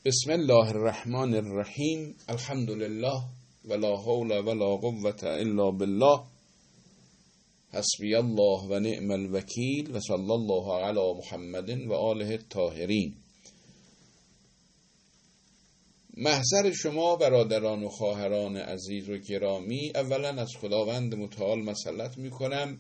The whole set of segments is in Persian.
بسم الله الرحمن الرحیم. الحمد لله ولا حول ولا قوة الا بالله. حسبی الله و نعم الوکیل و صلی الله علی محمد و آله الطاهرین. محضر شما برادران و خواهران عزیز و گرامی، اولا از خداوند متعال مسئلت می کنم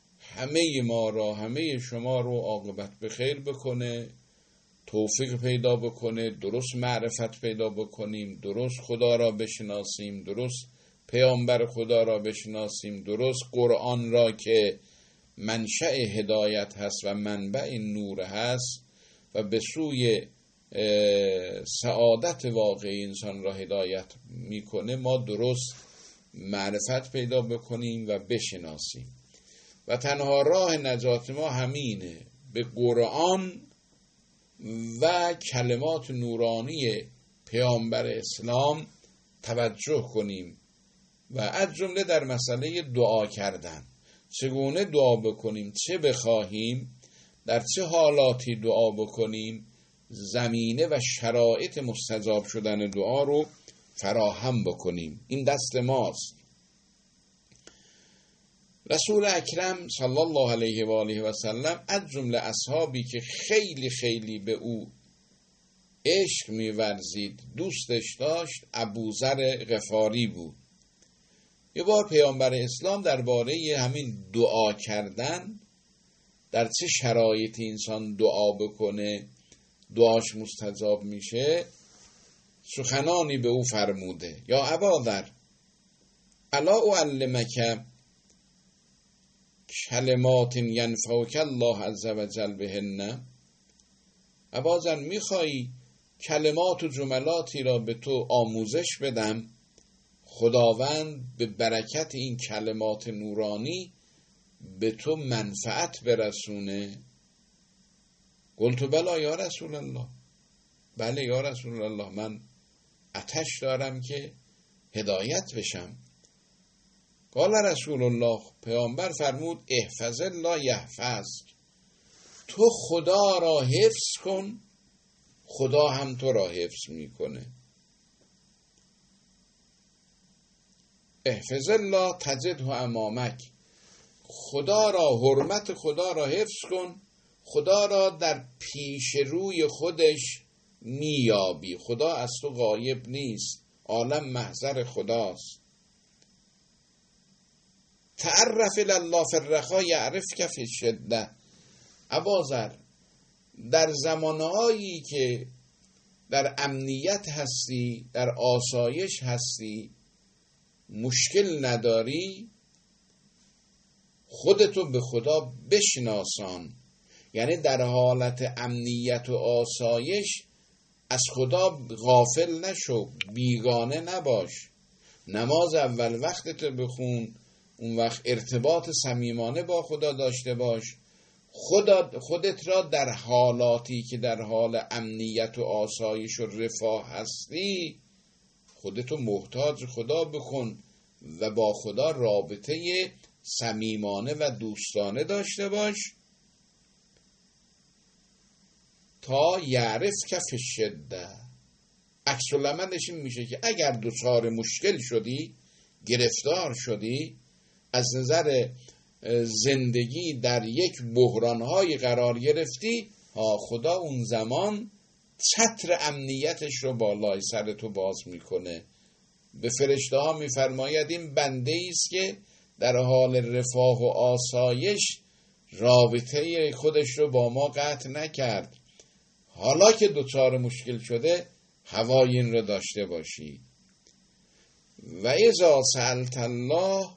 همه شما رو عاقبت به خیر بکنه، توفیق پیدا بکنه، درست معرفت پیدا بکنیم، درست خدا را بشناسیم، درست پیامبر خدا را بشناسیم، درست قرآن را که منشأ هدایت هست و منبع نور هست و به سوی سعادت واقعی انسان را هدایت میکنه، ما درست معرفت پیدا بکنیم و بشناسیم. و تنها راه نجات ما همینه، به قرآن و کلمات نورانی پیامبر اسلام توجه کنیم و از جمله در مسئله دعا کردن، چگونه دعا بکنیم، چه بخواهیم، در چه حالاتی دعا بکنیم، زمینه و شرایط مستجاب شدن دعا رو فراهم بکنیم. این دست ماست. رسول اکرم صلی الله علیه و آله و سلم از جمله اصحابی که خیلی خیلی به او عشق می‌ورزید، دوستش داشت، ابوذر غفاری بود. یه بار پیامبر اسلام درباره همین دعا کردن، در چه شرایطی انسان دعا بکنه دعاش مستجاب میشه، سخنانی به او فرموده: یا اباذر الا اعلمک کلمات ینفعک الله عز و جل بهن. اباذر، میخوایی کلمات و جملاتی را به تو آموزش بدم، خداوند به برکت این کلمات نورانی به تو منفعت برسونه؟ قلت بلا یا رسول الله. بله یا رسول الله، من آتش دارم که هدایت بشم. قال رسول الله، پیامبر فرمود: احفظ الله یحفظک. تو خدا را حفظ کن، خدا هم تو را حفظ میکنه. احفظ الله تجده امامک. خدا را، حرمت خدا را حفظ کن، خدا را در پیش روی خودش میابی. خدا از تو غایب نیست، عالم محضر خداست. تعرف الله فی الرخاء یعرفک فی الشده. اباذر، در زمانهایی که در امنیت هستی، در آسایش هستی، مشکل نداری، خودتو به خدا بشناسان. یعنی در حالت امنیت و آسایش از خدا غافل نشو، بیگانه نباش. نماز اول وقتت بخون، اون وقت ارتباط صمیمانه با خدا داشته باش. خودت را در حالاتی که در امن امنیت و آسایش و رفاه هستی، خودتو محتاج خدا بکن و با خدا رابطه صمیمانه و دوستانه داشته باش تا یعرف کف الشده. عکس العملش این میشه که اگر دچار مشکل شدی، گرفتار شدی، از نظر زندگی در یک بحران‌های قرار گرفتی، خدا اون زمان چتر امنیتش رو بالای سر تو باز میکنه. به فرشته ها میفرماید این بنده ایست که در حال رفاه و آسایش رابطه خودش رو با ما قطع نکرد. حالا که دچار مشکل شده، هوای این رو داشته باشی. و اذا سألت الله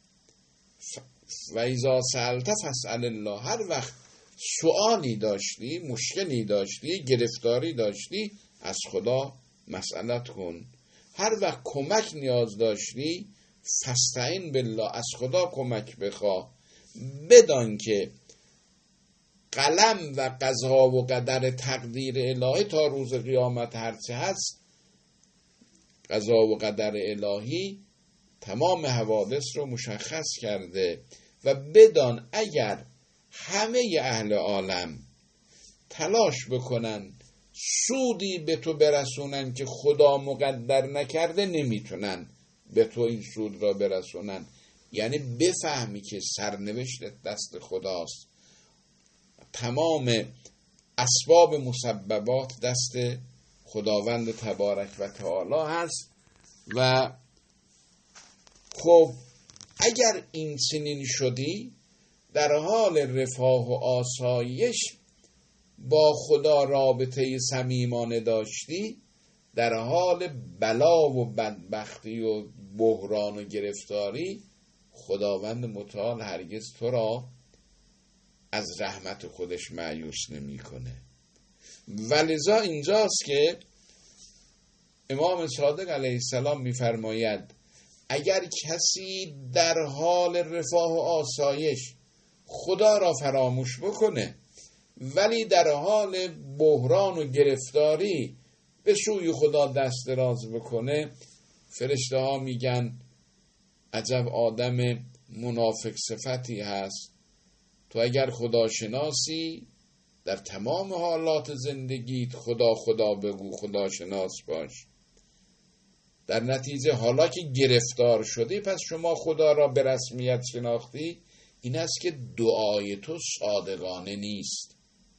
و اذا سألت فاسأل الله. هر وقت سوالی داشتی، مشکلی داشتی، گرفتاری داشتی، از خدا مسئلت کن. هر وقت کمک نیاز داشتی، فاستعین بالله، از خدا کمک بخواه. بدان که قلم و قضا و قدر تقدیر الهی تا روز قیامت هرچه هست، قضا و قدر الهی تمام حوادث رو مشخص کرده. و بدان اگر همه اهل عالم تلاش بکنن سودی به تو برسونن که خدا مقدر نکرده نمیتونن به تو این سود را برسونن. یعنی بفهمی که سرنوشت دست خداست، تمام اسباب مسببات دست خداوند تبارک و تعالی هست. و خب اگر این سنین شدی در حال رفاه و آسایش با خدا رابطه صمیمانه داشتی، در حال بلا و بدبختی و بحران و گرفتاری خداوند متعال هرگز تو را از رحمت خودش مایوس نمی‌کنه. ولذا اینجاست که امام صادق علیه السلام می‌فرماید اگر کسی در حال رفاه و آسایش خدا را فراموش بکنه ولی در حال بحران و گرفتاری به سوی خدا دست دراز بکنه، فرشته ها میگن عجب آدم منافق صفتی هست. تو اگر خدا شناسی در تمام حالات زندگیت خدا خدا بگو، خدا شناس باش. در نتیجه حالا که گرفتار شدی پس شما خدا را به رسمیت شناختی، این است که دعای تو صادقانه نیست،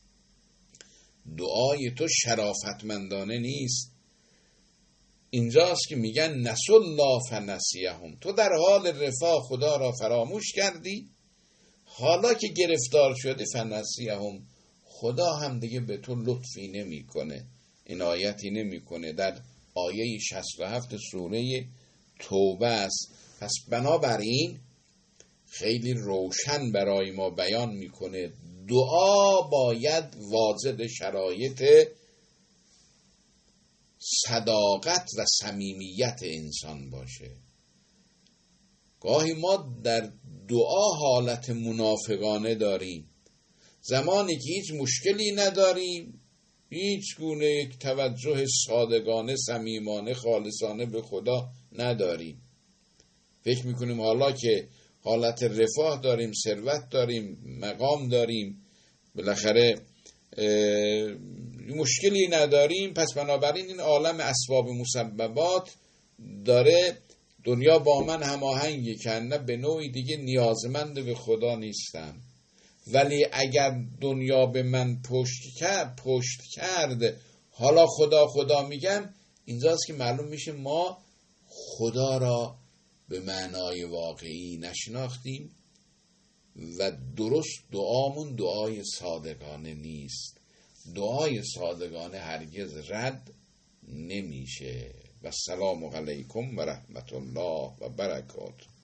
دعای تو شرافتمندانه نیست. اینجاست که میگن نسوا الله فنسیهم، تو در حال رفاه خدا را فراموش کردی، حالا که گرفتار شدی فنسیهم، خدا هم دیگه به تو لطفی نمیکنه، عنایتی نمیکنه. در آیه 67 سوره توبه است. پس بنابراین خیلی روشن برای ما بیان میکنه دعا باید واجد شرایط صداقت و صمیمیت انسان باشه. گاهی ما در دعا حالت منافقانه داریم، زمانی که هیچ مشکلی نداریم، هیچ گونه یک توجه صادقانه صمیمانه خالصانه به خدا نداریم، فکر میکنیم حالا که حالت رفاه داریم، ثروت داریم، مقام داریم، بالاخره مشکلی نداریم، پس بنابراین این عالم اسباب مسببات داره دنیا با من هماهنگی کنه، به نوعی دیگه نیازمند به خدا نیستم. ولی اگر دنیا به من پشت کرد حالا خدا میگم، اینجاست که معلوم میشه ما خدا را به معنای واقعی نشناختیم و درست دعامون دعای صادقانه نیست. دعای صادقانه هرگز رد نمیشه. و السلام علیکم و رحمت الله و برکاته.